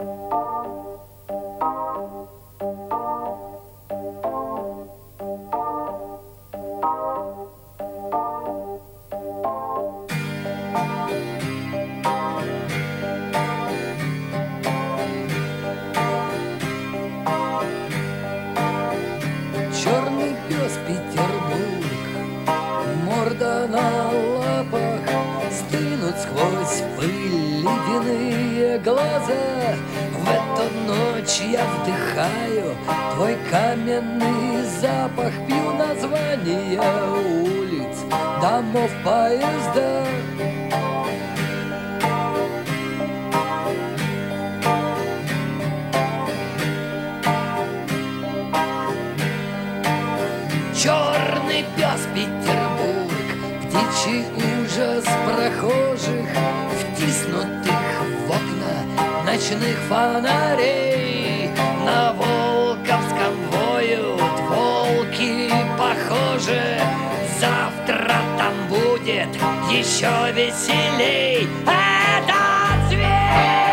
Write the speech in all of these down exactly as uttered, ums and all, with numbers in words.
Черный пес Петербург, морда на лапах, стынут сквозь пыль ледяные глаза. В эту ночь я вдыхаю твой каменный запах, пью названия улиц, домов, поезда. Черный пес Петербург, птичий ужас прохожих, втиснутых в окна ночных фонарей. На Волковском воют волки похожи, завтра там будет еще веселей. Это зверь!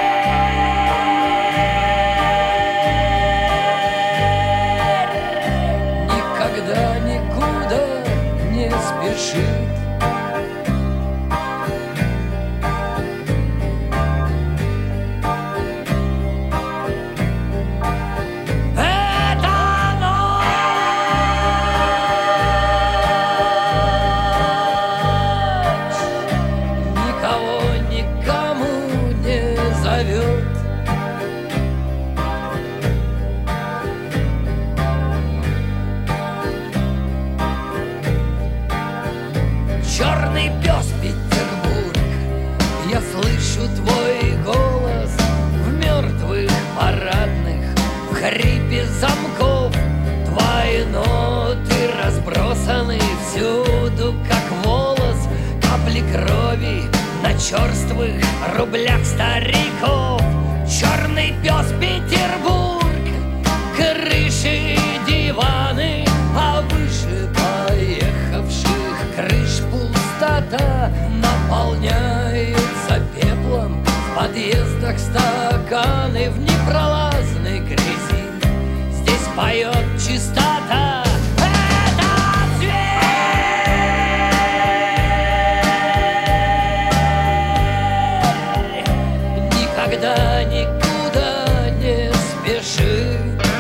Никогда никуда не спешит. Это ночь никого никому не зовет. Черный пес Петербург, я слышу твой голос в мертвых парадных, в хрипе замков. Твои ноты разбросаны всюду, как волос, капли крови на черствых рублях стариков. Черный пес Петербург, крыши диваны, а выше поехавших крыш пустота. Наполняются пеплом в подъездах стаканы, в непролазной грязи здесь поет чистота. Это зверь! Никогда никуда не спешит.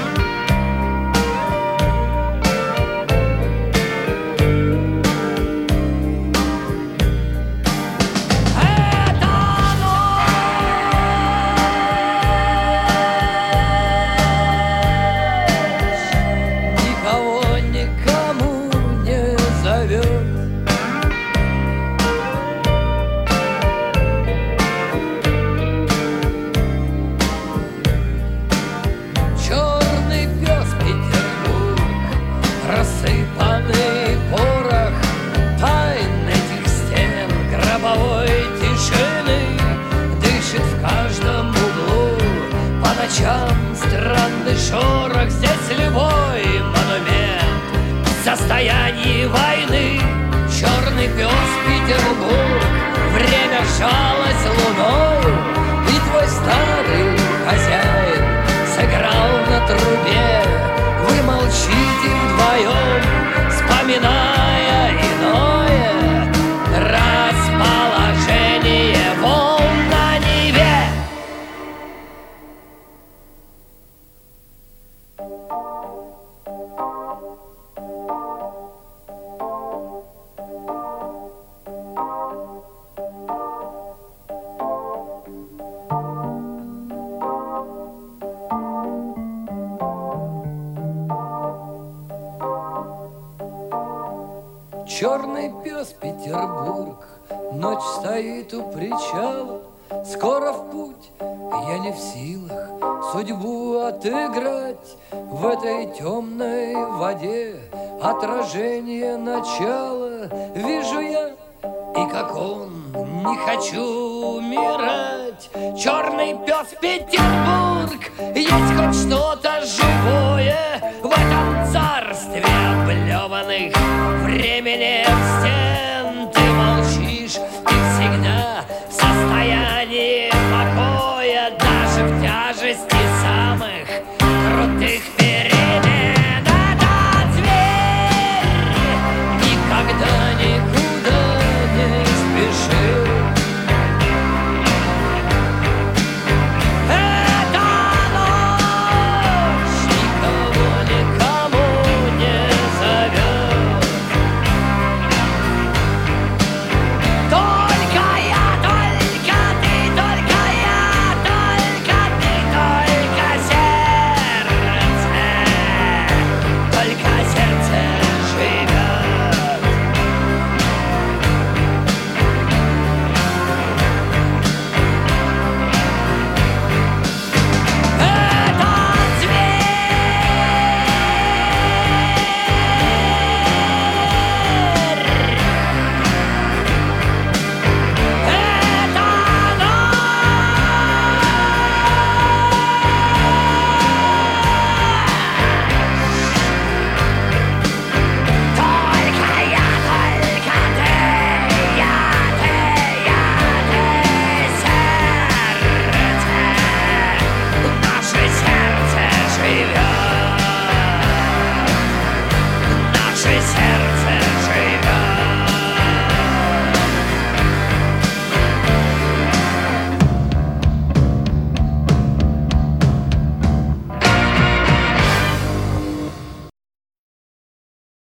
Рассыпанный порох тайн этих стен, гробовой тишины, дышит в каждом углу по ночам странный шорох. Здесь любой монумент в состоянии войны. Черный пес Петербург, время сжалось луною, и твой старый хозяин сыграл на трубе. Вы молчите вдвоем, вспоминая иное расположение волн на Неве. Черный пес Петербург, ночь стоит у причала, скоро в путь, я не в силах судьбу отыграть. В этой темной воде отражение начала вижу я, и как он, не хочу умирать. Черный пес Петербург, есть хоть что-то живое в этом царстве облеванных временем стен. Ты молчишь, ты всегда в состоянии покоя, даже в тяжести самых крутых